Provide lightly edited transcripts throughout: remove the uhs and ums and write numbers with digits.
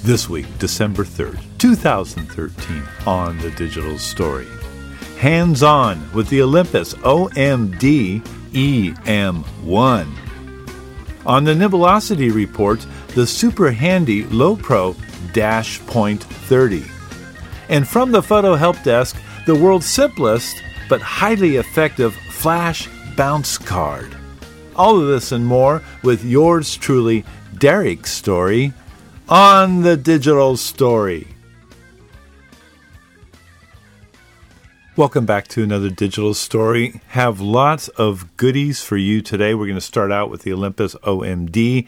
This week, December 3rd, 2013, on The Digital Story. Hands-on with the Olympus OMD EM1. On the Nibelocity report, the super handy Lowepro Dash Point 30. And from the Photo Help Desk, the world's simplest but highly effective flash bounce card. All of this and more with yours truly, Derek Story, on The Digital Story. Welcome back to another Digital Story. Have lots of goodies for you today. We're going to start out with the Olympus OMD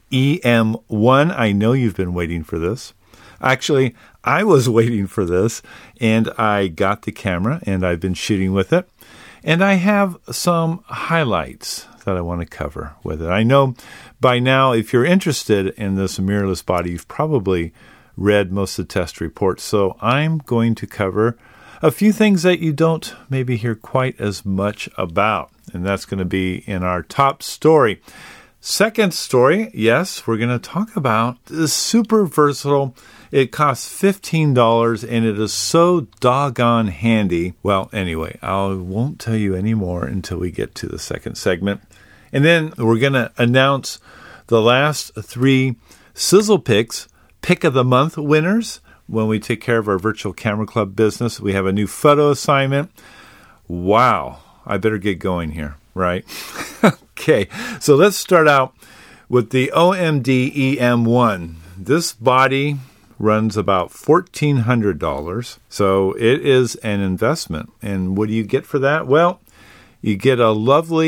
EM1. I know you've been waiting for this. Actually, I was waiting for this, and I got the camera, and I've been shooting with it. And I have some highlights that I want to cover with it. I know by now, if you're interested in this mirrorless body, you've probably read most of the test reports. So I'm going to cover a few things that you don't maybe hear quite as much about. And that's going to be in our top story. Second story, yes, we're going to talk about this super versatile. It costs $15 and it is so doggone handy. Well, anyway, I won't tell you any more until we get to the second segment. And then we're going to announce the last three Sizzle Picks Pick of the Month winners. When we take care of our Virtual Camera Club business, we have a new photo assignment. Wow, I better get going here, right? Okay, so let's start out with the OMD EM1. This body runs about $1,400, so it is an investment. And what do you get for that? Well, you get a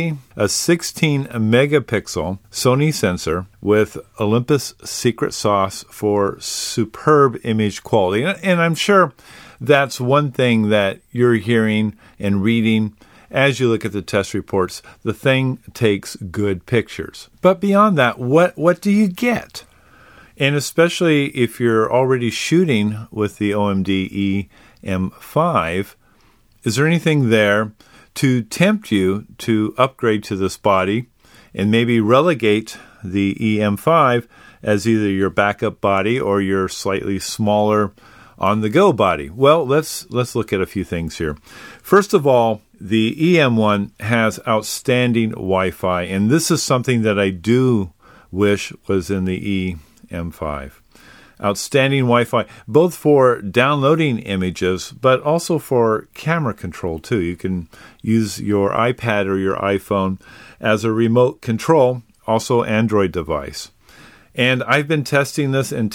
16 megapixel Sony sensor with Olympus secret sauce for superb image quality. And I'm sure that's one thing that you're hearing and reading as you look at the test reports. The thing takes good pictures. But beyond that, what do you get? And especially if you're already shooting with the OMD EM5, is there anything there to tempt you to upgrade to this body and maybe relegate the EM5 as either your backup body or your slightly smaller on-the-go body? Well, let's look at a few things here. First of all, the EM1 has outstanding Wi-Fi, and this is something that I do wish was in the EM5. Outstanding Wi-Fi, both for downloading images, but also for camera control, too. You can use your iPad or your iPhone as a remote control, also Android device. And I've been testing this, and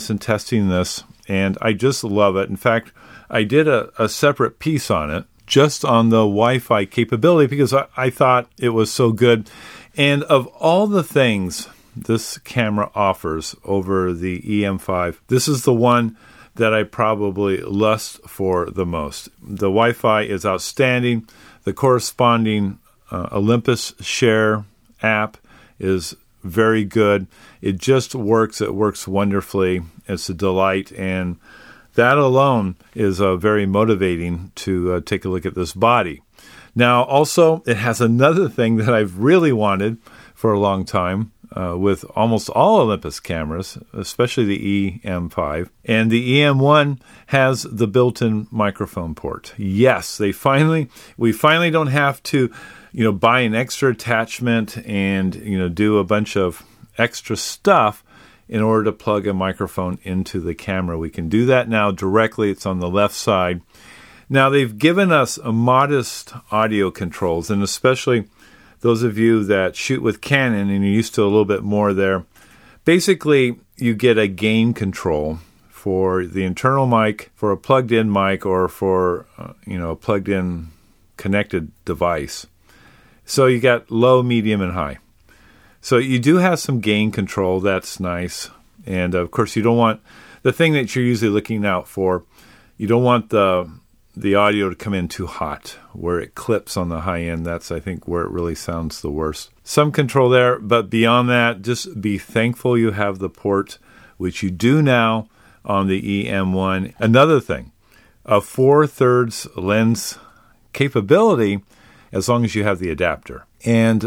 I just love it. In fact, I did a separate piece on it, just on the Wi-Fi capability, because I thought it was so good. And of all the things this camera offers over the EM5, this is the one that I probably lust for the most. The Wi-Fi is outstanding. The corresponding Olympus Share app is very good. It just works. It works wonderfully. It's a delight. And that alone is very motivating to take a look at this body. Now, also, it has another thing that I've really wanted for a long time, with almost all Olympus cameras, especially the EM5. And the EM1 has the built-in microphone port. Yes, we finally don't have to, buy an extra attachment and, do a bunch of extra stuff in order to plug a microphone into the camera. We can do that now directly. It's on the left side. Now, they've given us a modest audio controls, and especially those of you that shoot with Canon and you're used to a little bit more there, basically you get a gain control for the internal mic, for a plugged-in mic, or for a plugged-in connected device. So you got low, medium, and high. So you do have some gain control. That's nice. And, of course, you don't want the thing that you're usually looking out for. You don't want the audio to come in too hot, where it clips on the high end. That's, I think, where it really sounds the worst. Some control there, but beyond that, just be thankful you have the port, which you do now on the EM1. Another thing, a 4/3 lens capability, as long as you have the adapter. And,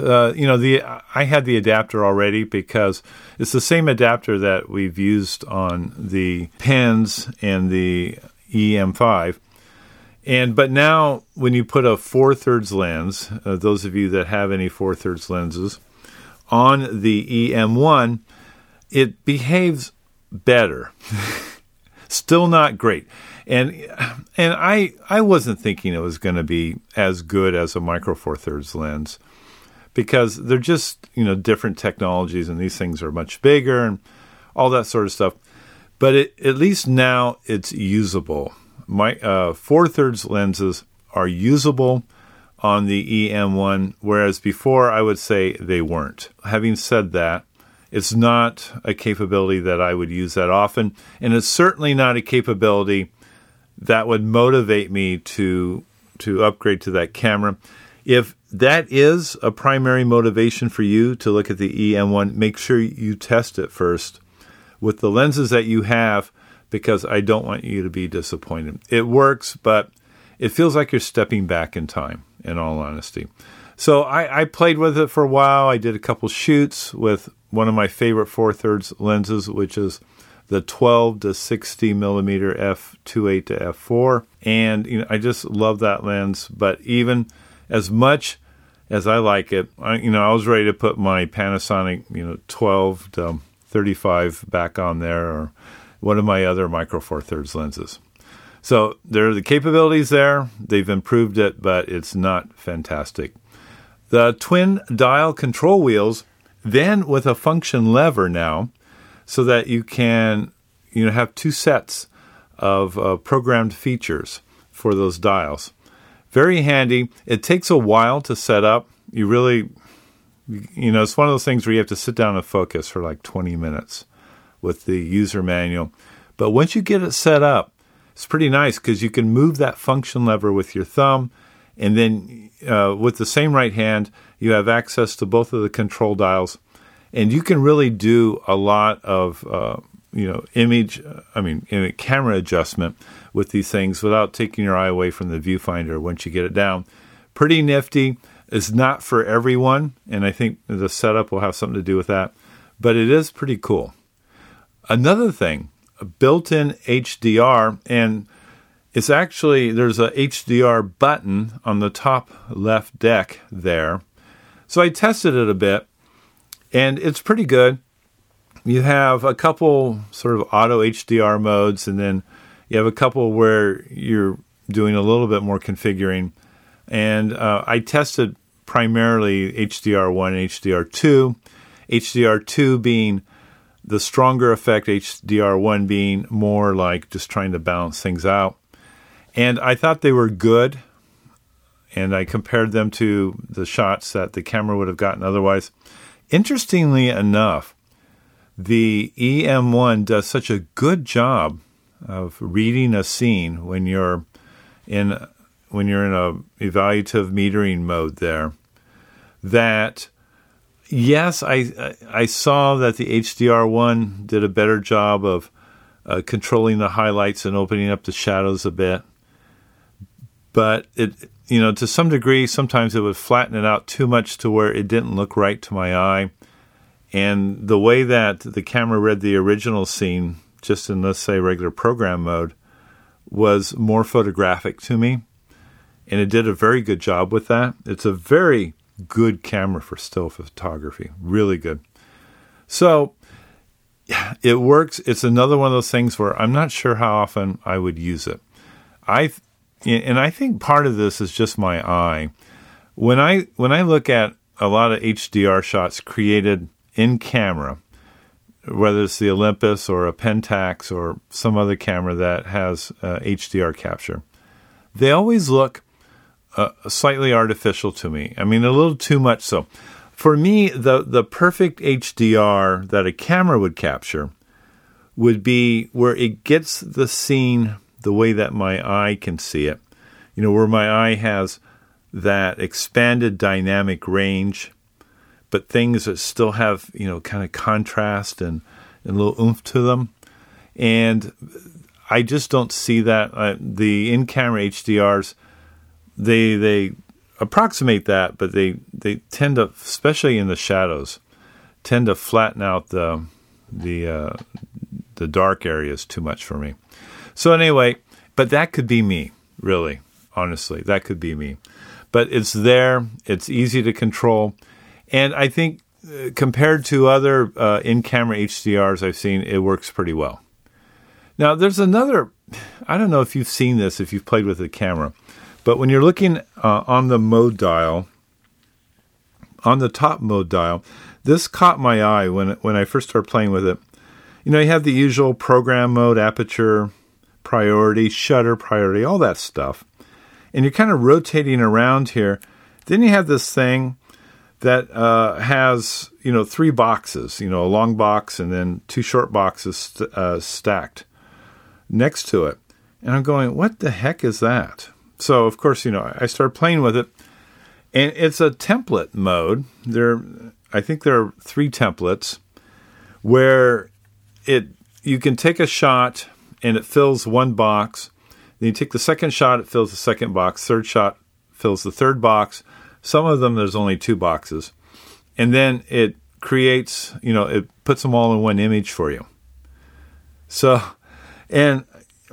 I had the adapter already because it's the same adapter that we've used on the pens and the EM5. But now when you put a 4/3 lens, those of you that have any 4/3 lenses, on the EM1, it behaves better. Still not great. And I wasn't thinking it was going to be as good as a micro 4/3 lens, because they're just, different technologies, and these things are much bigger and all that sort of stuff. But at least now it's usable. My 4/3 lenses are usable on the EM1, whereas before I would say they weren't. Having said that, it's not a capability that I would use that often, and it's certainly not a capability that would motivate me to upgrade to that camera. If that is a primary motivation for you to look at the EM1, make sure you test it first with the lenses that you have, because I don't want you to be disappointed. It works, but it feels like you're stepping back in time, in all honesty. So I played with it for a while. I did a couple shoots with one of my favorite 4/3 lenses, which is the 12 to 60 millimeter f2.8 to f4. And I just love that lens. But even as much as I like it, I was ready to put my Panasonic 12 to 35 back on there, or one of my other micro 4/3 lenses. So there are the capabilities there. They've improved it, but it's not fantastic. The twin dial control wheels, then with a function lever now, so that you can have two sets of programmed features for those dials. Very handy. It takes a while to set up. You really, it's one of those things where you have to sit down and focus for like 20 minutes with the user manual. But once you get it set up, it's pretty nice because you can move that function lever with your thumb, and then with the same right hand, you have access to both of the control dials, and you can really do a lot of camera adjustment with these things without taking your eye away from the viewfinder once you get it down. Pretty nifty. It's not for everyone, and I think the setup will have something to do with that, but it is pretty cool. Another thing, a built-in HDR, and it's actually, there's a HDR button on the top left deck there. So I tested it a bit, and it's pretty good. You have a couple sort of auto HDR modes, and then you have a couple where you're doing a little bit more configuring. And I tested primarily HDR1 and HDR2, HDR2 being the stronger effect, HDR1 being more like just trying to balance things out. And I thought they were good, and I compared them to the shots that the camera would have gotten otherwise. Interestingly enough, the EM1 does such a good job of reading a scene when you're in a evaluative metering mode there, that yes, I saw that the HDR1 did a better job of controlling the highlights and opening up the shadows a bit. But it, to some degree, sometimes it would flatten it out too much to where it didn't look right to my eye. And the way that the camera read the original scene, just in, let's say, regular program mode, was more photographic to me. And it did a very good job with that. It's a very good camera for still photography. Really good. So it works. It's another one of those things where I'm not sure how often I would use it. I think part of this is just my eye. When I look at a lot of HDR shots created in camera, whether it's the Olympus or a Pentax or some other camera that has HDR capture, they always look slightly artificial to me. I mean, a little too much so. For me, the perfect HDR that a camera would capture would be where it gets the scene the way that my eye can see it. Where my eye has that expanded dynamic range, but things that still have, kind of contrast and a little oomph to them. And I just don't see that. The in-camera HDRs, they approximate that, but they tend to, especially in the shadows, tend to flatten out the dark areas too much for me. So anyway, but that could be me, really, honestly. That could be me. But it's there. It's easy to control. And I think compared to other in-camera HDRs I've seen, it works pretty well. Now, there's another, I don't know if you've seen this, if you've played with the camera, but when you're looking on the mode dial, on the top mode dial, this caught my eye when I first started playing with it. You have the usual program mode, aperture, priority, shutter priority, all that stuff. And you're kind of rotating around here. Then you have this thing that has, 3 boxes, a long box and then 2 short boxes stacked next to it. And I'm going, what the heck is that? So, of course, I started playing with it. And it's a template mode. I think there are 3 templates where you can take a shot and it fills 1 box. Then you take the second shot, it fills the second box. Third shot fills the third box. Some of them, there's only 2 boxes. And then it creates, it puts them all in one image for you. So, and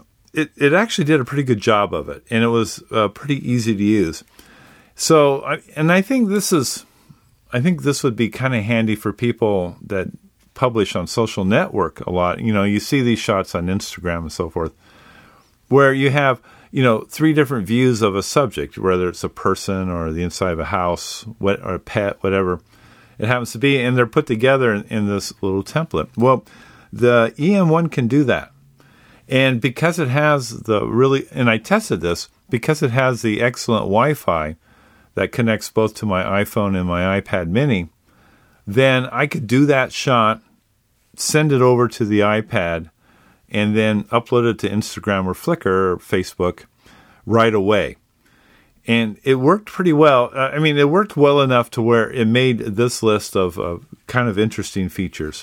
it actually did a pretty good job of it. And it was pretty easy to use. So, I think this would be kind of handy for people that publish on social network a lot. You see these shots on Instagram and so forth, where you have, 3 different views of a subject, whether it's a person or the inside of a house, or a pet, whatever it happens to be, and they're put together in this little template. Well, the EM1 can do that. And because it has and I tested this, because it has the excellent Wi-Fi that connects both to my iPhone and my iPad mini, then I could do that shot, send it over to the iPad, and then upload it to Instagram or Flickr or Facebook right away. And it worked pretty well. It worked well enough to where it made this list of kind of interesting features.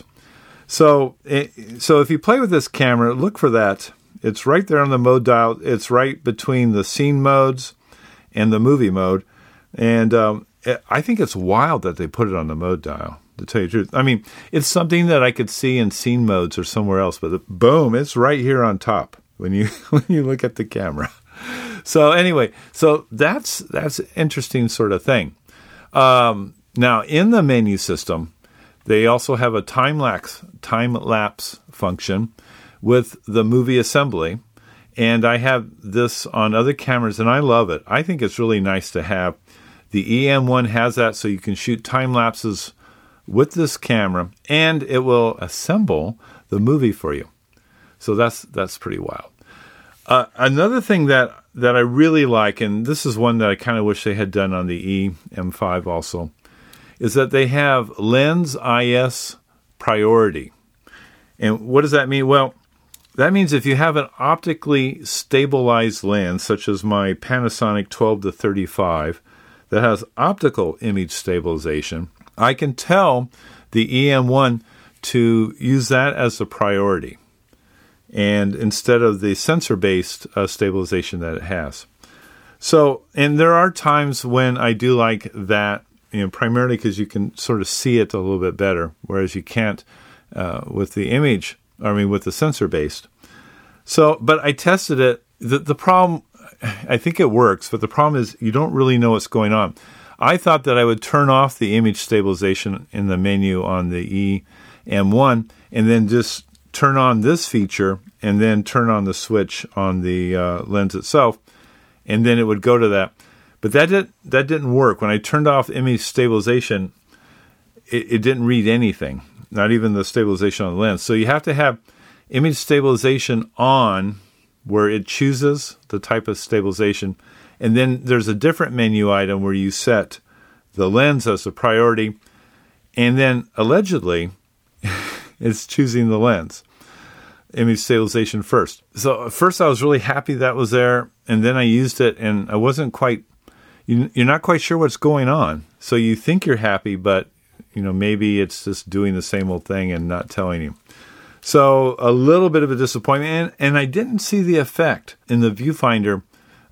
So if you play with this camera, look for that. It's right there on the mode dial. It's right between the scene modes and the movie mode. And I think it's wild that they put it on the mode dial, to tell you the truth. It's something that I could see in scene modes or somewhere else, but boom, it's right here on top when you look at the camera. So anyway, that's an interesting sort of thing. Now, in the menu system, they also have a time-lapse function with the movie assembly, and I have this on other cameras, and I love it. I think it's really nice to have. The EM1 has that, so you can shoot time lapses with this camera, and it will assemble the movie for you. So that's pretty wild. Another thing that I really like, and this is one that I kind of wish they had done on the EM5 also, is that they have lens IS priority. And what does that mean? Well, that means if you have an optically stabilized lens, such as my Panasonic 12-35, that has optical image stabilization, I can tell the EM1 to use that as a priority, and instead of the sensor-based stabilization that it has. So, and there are times when I do like that, primarily because you can sort of see it a little bit better, whereas you can't with the sensor-based. So, but I tested it. The problem, I think it works, but the problem is you don't really know what's going on. I thought that I would turn off the image stabilization in the menu on the EM1 and then just turn on this feature and then turn on the switch on the lens itself, and then it would go to that. But that didn't work. When I turned off image stabilization, it didn't read anything, not even the stabilization on the lens. So you have to have image stabilization on where it chooses the type of stabilization. And then there's a different menu item where you set the lens as a priority. And then allegedly, it's choosing the lens. Image stabilization first. So at first I was really happy that was there. And then I used it and I wasn't quite, you're not quite sure what's going on. So you think you're happy, but maybe it's just doing the same old thing and not telling you. So a little bit of a disappointment. And I didn't see the effect in the viewfinder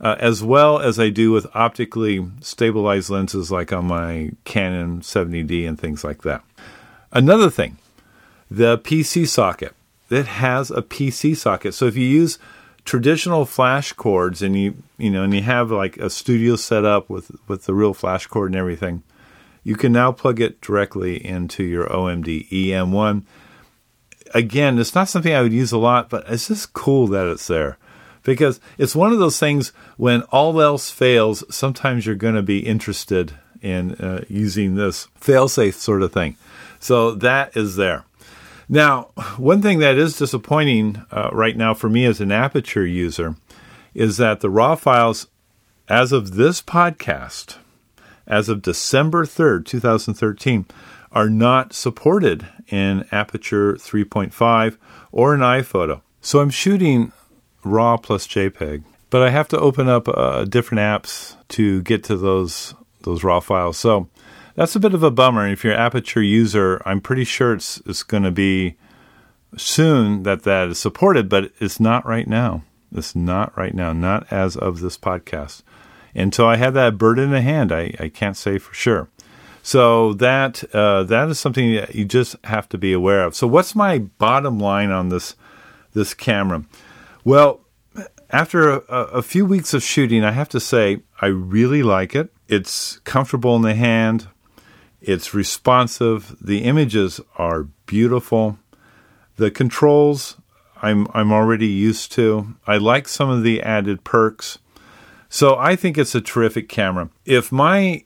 as well as I do with optically stabilized lenses like on my Canon 70D and things like that. Another thing, the PC socket. It has a PC socket. So if you use traditional flash cords and you have like a studio set up with the real flash cord and everything, you can now plug it directly into your OMD EM1. Again, it's not something I would use a lot, but it's just cool that it's there. Because it's one of those things when all else fails, sometimes you're going to be interested in using this fail-safe sort of thing. So that is there. Now, one thing that is disappointing right now for me as an Aperture user is that the RAW files, as of this podcast, as of December 3rd, 2013, are not supported in Aperture 3.5 or in iPhoto. So I'm shooting RAW plus JPEG, but I have to open up different apps to get to those RAW files. So that's a bit of a bummer. If you're an Aperture user, I'm pretty sure it's going to be soon that is supported, but it's not right now. It's not right now, not as of this podcast. Until I have that bird in the hand, I can't say for sure. So that is something that you just have to be aware of. So what's my bottom line on this camera? Well, after a few weeks of shooting, I have to say I really like it. It's comfortable in the hand. It's responsive. The images are beautiful. The controls I'm already used to. I like some of the added perks. So I think it's a terrific camera. If my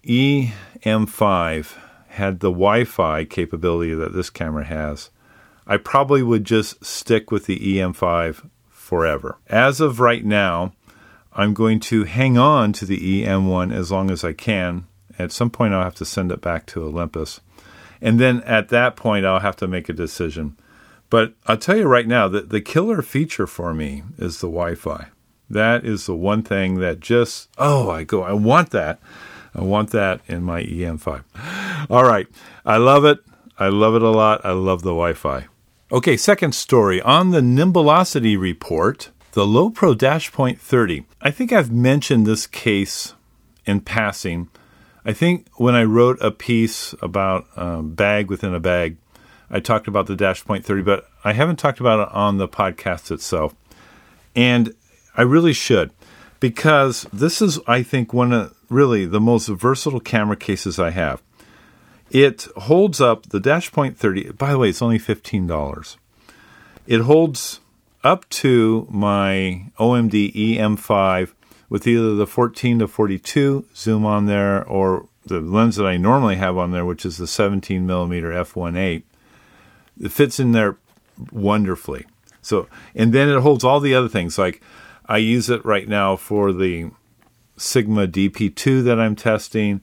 EM5 had the Wi-Fi capability that this camera has, I probably would just stick with the EM5 forever. As of right now, I'm going to hang on to the EM1 as long as I can. At some point, I'll have to send it back to Olympus. And then at that point, I'll have to make a decision. But I'll tell you right now that the killer feature for me is the Wi-Fi. That is the one thing that just, I want that. I want that in my EM5. All right. I love it. I love it a lot. I love the Wi-Fi. Okay, second story. On the Nimbolocity report, the Lowepro Dashpoint 30. I think I've mentioned this case in passing. I think when I wrote a piece about bag within a bag, I talked about the Dashpoint 30, but I haven't talked about it on the podcast itself. And I really should, because this is, I think, one of really the most versatile camera cases I have. It holds up, the Dashpoint 30, by the way, it's only $15. It holds up to my OMD EM5 with either the 14 to 42 zoom on there or the lens that I normally have on there, which is the 17 millimeter f1.8. It fits in there wonderfully. So, and then it holds all the other things. Like I use it right now for the Sigma DP2 that I'm testing,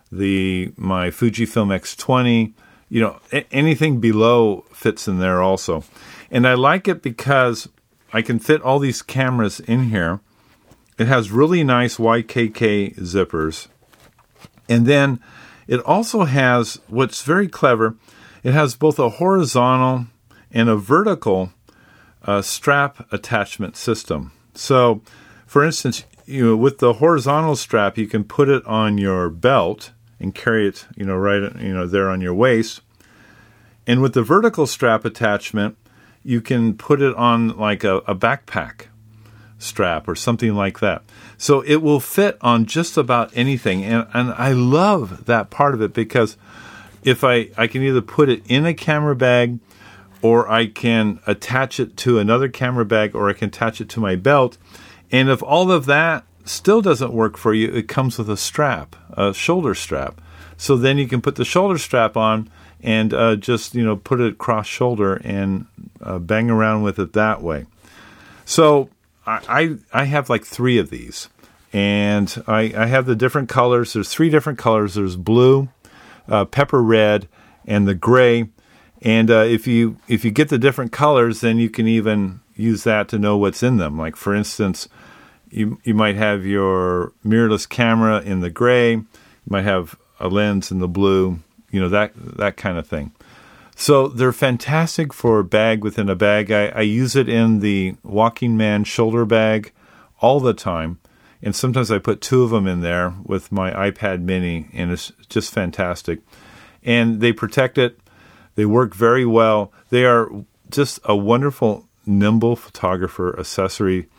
my Fujifilm X20. Anything below fits in there also. And I like it because I can fit all these cameras in here. It has really nice YKK zippers. And then it also has, what's very clever, it has both a horizontal and a vertical strap attachment system. So, for instance, with the horizontal strap, you can put it on your belt and carry it, right, there on your waist. And with the vertical strap attachment, you can put it on like a backpack strap or something like that. So it will fit on just about anything. And I love that part of it because if I can either put it in a camera bag or I can attach it to another camera bag or I can attach it to my belt. And if all of that still doesn't work for you, it comes with a strap, a shoulder strap. So then you can put the shoulder strap on and just, put it cross shoulder and bang around with it that way. So I have like 3 of these. And I have the different colors. There's 3 different colors. There's blue, pepper red, and the gray. And if you get the different colors, then you can even use that to know what's in them. Like, for instance, you might have your mirrorless camera in the gray. You might have a lens in the blue, that kind of thing. So they're fantastic for bag within a bag. I use it in the Walking Man shoulder bag all the time. And sometimes I put 2 of them in there with my iPad mini, and it's just fantastic. And they protect it. They work very well. They are just a wonderful, nimble photographer accessory.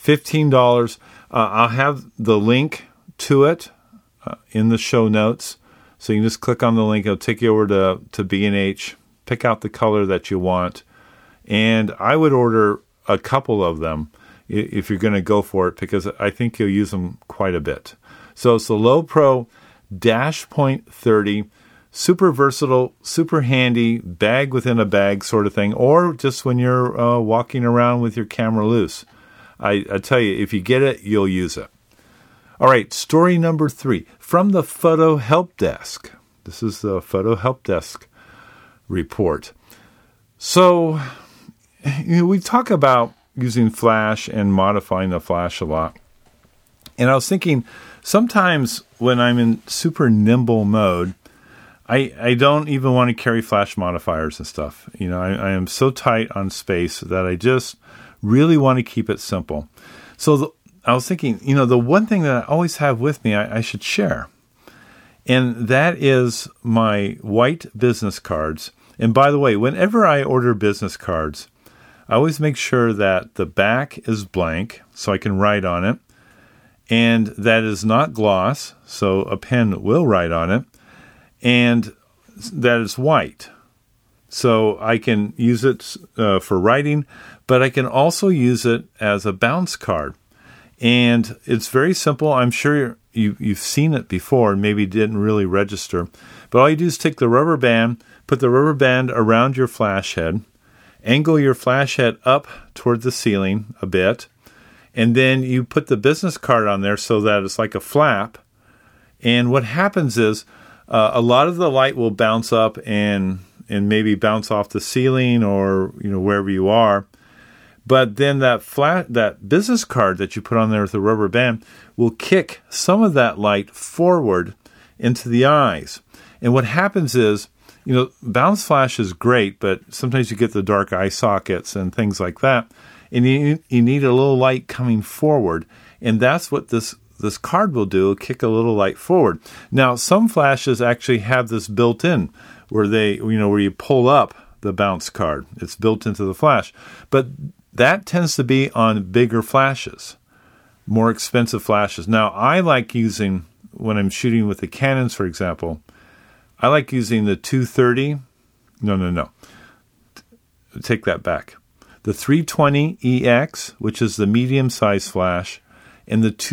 $15. I'll have the link to it in the show notes. So you can just click on the link. It'll take you over to B&H. Pick out the color that you want. And I would order a couple of them if you're going to go for it, because I think you'll use them quite a bit. So it's the Low Pro Dash Point 30. Super versatile, super handy, bag within a bag sort of thing, or just when you're walking around with your camera loose. I tell you, if you get it, you'll use it. All right, story number 3 from the Photo Help Desk. This is the Photo Help Desk report. So, we talk about using flash and modifying the flash a lot. And I was thinking, sometimes when I'm in super nimble mode, I don't even want to carry flash modifiers and stuff. I am so tight on space that I just really want to keep it simple. So I was thinking, the one thing that I always have with me, I should share. And that is my white business cards. And by the way, whenever I order business cards, I always make sure that the back is blank so I can write on it. And that is not gloss, so a pen will write on it. And that is white. So I can use it for writing, but I can also use it as a bounce card. And it's very simple. I'm sure you've seen it before and maybe didn't really register. But all you do is take the rubber band, put the rubber band around your flash head, angle your flash head up toward the ceiling a bit, and then you put the business card on there so that it's like a flap. And what happens is a lot of the light will bounce up and maybe bounce off the ceiling or wherever you are. But then that business card that you put on there with the rubber band will kick some of that light forward into the eyes. And what happens is, bounce flash is great, but sometimes you get the dark eye sockets and things like that. And you need a little light coming forward. And that's what this card will do, kick a little light forward. Now, some flashes actually have this built in where where you pull up the bounce card. It's built into the flash. But that tends to be on bigger flashes, more expensive flashes. Now, I like using, when I'm shooting with the Canons, for example, I like using the 230. No. Take that back. The 320EX, which is the medium-sized flash, and the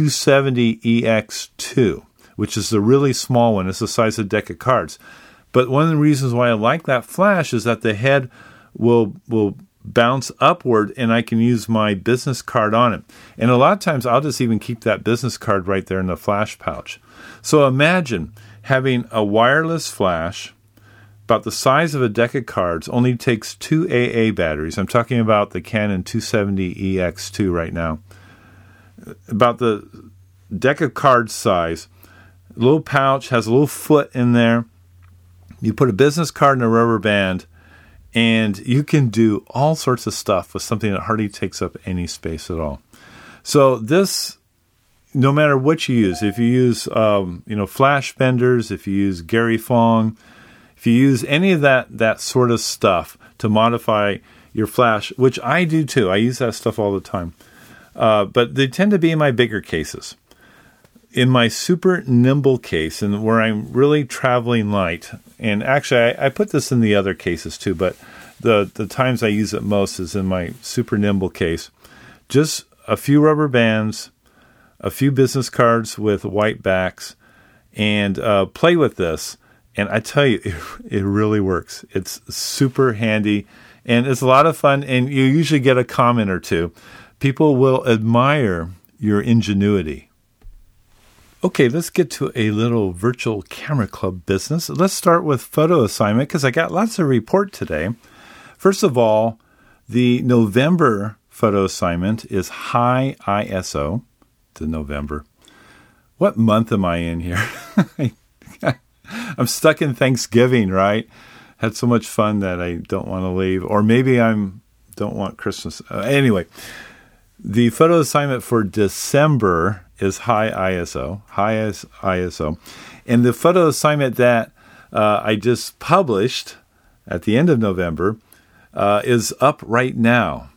270EX2, which is the really small one. It's the size of a deck of cards. But one of the reasons why I like that flash is that the head will bounce upward, and I can use my business card on it. And a lot of times, I'll just even keep that business card right there in the flash pouch. So imagine having a wireless flash about the size of a deck of cards, only takes 2 AA batteries. I'm talking about the Canon 270EX2 right now. About the deck of cards size. A little pouch, has a little foot in there. You put a business card in a rubber band, and you can do all sorts of stuff with something that hardly takes up any space at all. So this, no matter what you use, if you use flash benders, if you use Gary Fong, if you use any of that sort of stuff to modify your flash, which I do too, I use that stuff all the time. But they tend to be in my bigger cases. In my super nimble case, and where I'm really traveling light, and actually I put this in the other cases too, but the times I use it most is in my super nimble case. Just a few rubber bands, a few business cards with white backs, and play with this. And I tell you, it really works. It's super handy, and it's a lot of fun, and you usually get a comment or two. People will admire your ingenuity. Okay, let's get to a little virtual camera club business. Let's start with photo assignment because I got lots to report today. First of all, the November photo assignment is high ISO. It's in November. What month am I in here? I'm stuck in Thanksgiving, right? Had so much fun that I don't want to leave. Or maybe I don't want Christmas. Anyway, the photo assignment for December is high ISO, ISO. And the photo assignment that I just published at the end of November is up right now.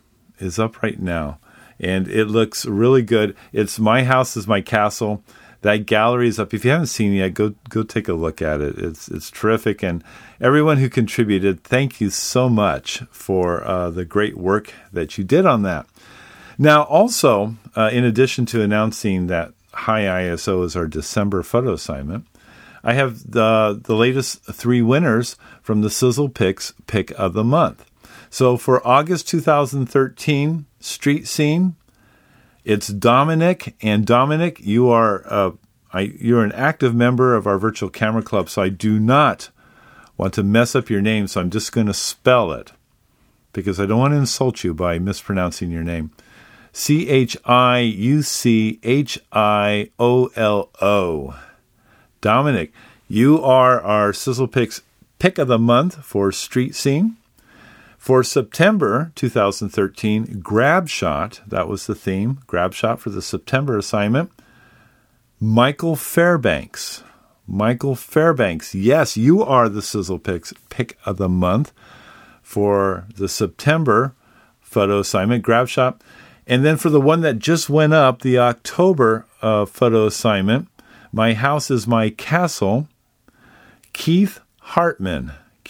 And it looks really good. It's My House is My Castle. That gallery is up. If you haven't seen it yet, go take a look at it. It's terrific. And everyone who contributed, thank you so much for the great work that you did on that. Now, also, in addition to announcing that high ISO is our December photo assignment, I have the latest 3 winners from the Sizzle Picks Pick of the Month. So for August 2013 Street Scene, it's Dominic. And Dominic, you're an active member of our virtual camera club, so I do not want to mess up your name, so I'm just going to spell it because I don't want to insult you by mispronouncing your name. Chiuchiollo. Dominic, you are our Sizzle Picks Pick of the Month for Street Scene. For September 2013, Grab Shot, that was the theme, Grab Shot for the September assignment. Michael Fairbanks, yes, you are the Sizzle Picks Pick of the Month for the September photo assignment, Grab Shot. And then for the one that just went up, the October photo assignment, My House is My Castle, Keith Hartman.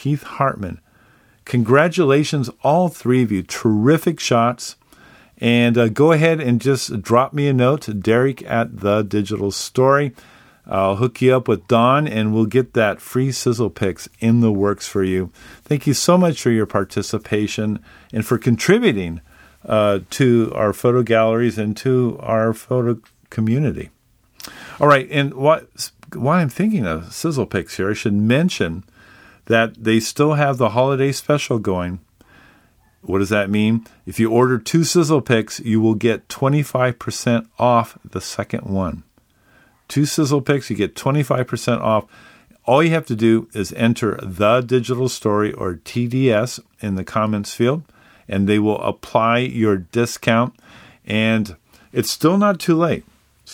Congratulations, all 3 of you. Terrific shots. And go ahead and just drop me a note, Derek at The Digital Story. I'll hook you up with Don, and we'll get that free Sizzle Picks in the works for you. Thank you so much for your participation and for contributing to our photo galleries and to our photo community. All right, and while I'm thinking of Sizzle Picks here, I should mention that they still have the holiday special going. What does that mean? If you order 2 Sizzle Picks, you will get 25% off the second one. 2 Sizzle Picks, you get 25% off. All you have to do is enter The Digital Story or TDS in the comments field, and they will apply your discount. And it's still not too late.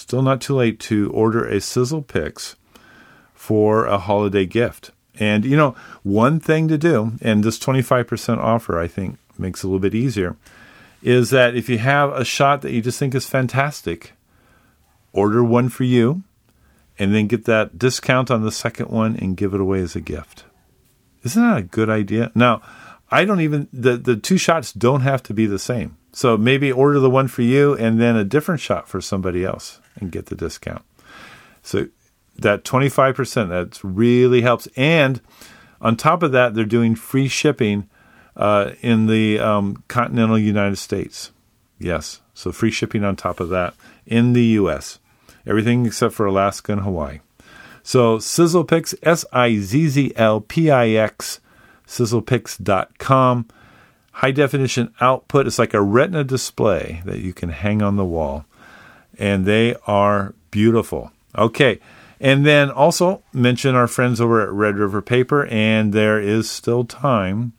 To order a Sizzle Picks for a holiday gift. And, one thing to do, and this 25% offer, I think, makes it a little bit easier, is that if you have a shot that you just think is fantastic, order one for you, and then get that discount on the second one and give it away as a gift. Isn't that a good idea? Now, the 2 shots don't have to be the same. So maybe order the one for you and then a different shot for somebody else and get the discount. So that 25%, that really helps. And on top of that, they're doing free shipping in the continental United States. Yes, so free shipping on top of that in the U.S. Everything except for Alaska and Hawaii. So SizzlePix, SizzlePix, sizzlepix.com. High-definition output. It's like a retina display that you can hang on the wall. And they are beautiful. Okay. And then also mention our friends over at Red River Paper, and there is still time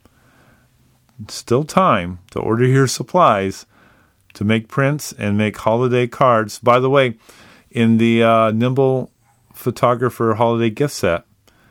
to order your supplies to make prints and make holiday cards. By the way, in the Nimble Photographer holiday gift set,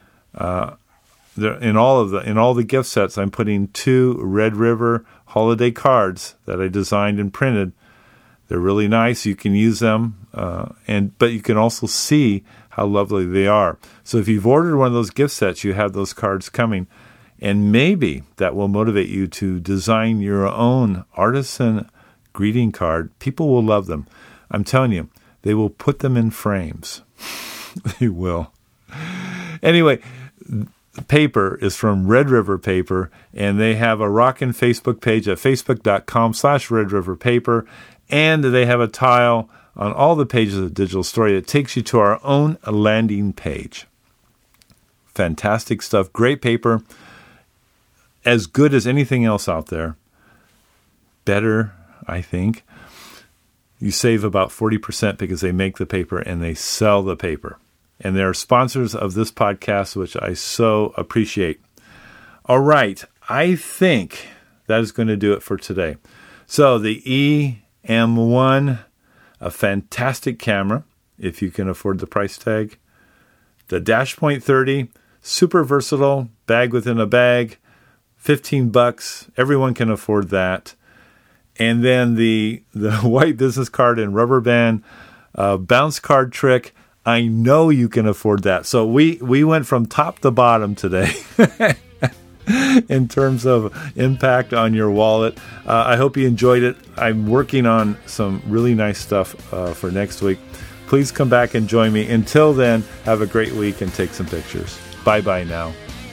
in all the gift sets, I'm putting 2 Red River holiday cards that I designed and printed. They're really nice. You can use them, but you can also see how lovely they are. So if you've ordered one of those gift sets, you have those cards coming, and maybe that will motivate you to design your own artisan greeting card. People will love them. I'm telling you, they will put them in frames. They will. Anyway, the paper is from Red River Paper, and they have a rockin' Facebook page at facebook.com/Red River Paper, and they have a tile on all the pages of Digital Story that takes you to our own landing page. Fantastic stuff. Great paper. As good as anything else out there. Better, I think. You save about 40% because they make the paper and they sell the paper. And they're sponsors of this podcast, which I so appreciate. All right. I think that is going to do it for today. So the EM1 A fantastic camera, if you can afford the price tag. The Dash Point 30, super versatile, bag within a bag, $15. Everyone can afford that. And then the white business card and rubber band bounce card trick. I know you can afford that. So we went from top to bottom today in terms of impact on your wallet. I hope you enjoyed it. I'm working on some really nice stuff for next week. Please come back and join me. Until then, have a great week and take some pictures. Bye-bye now.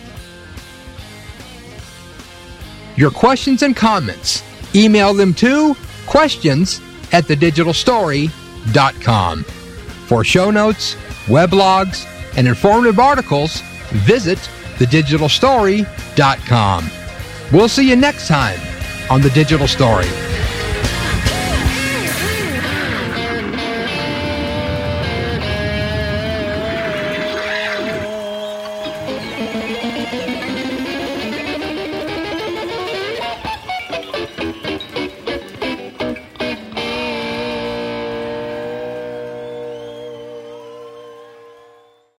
Your questions and comments, email them to questions@thedigitalstory.com. For show notes, weblogs, and informative articles, visit thedigitalstory.com. We'll see you next time on The Digital Story.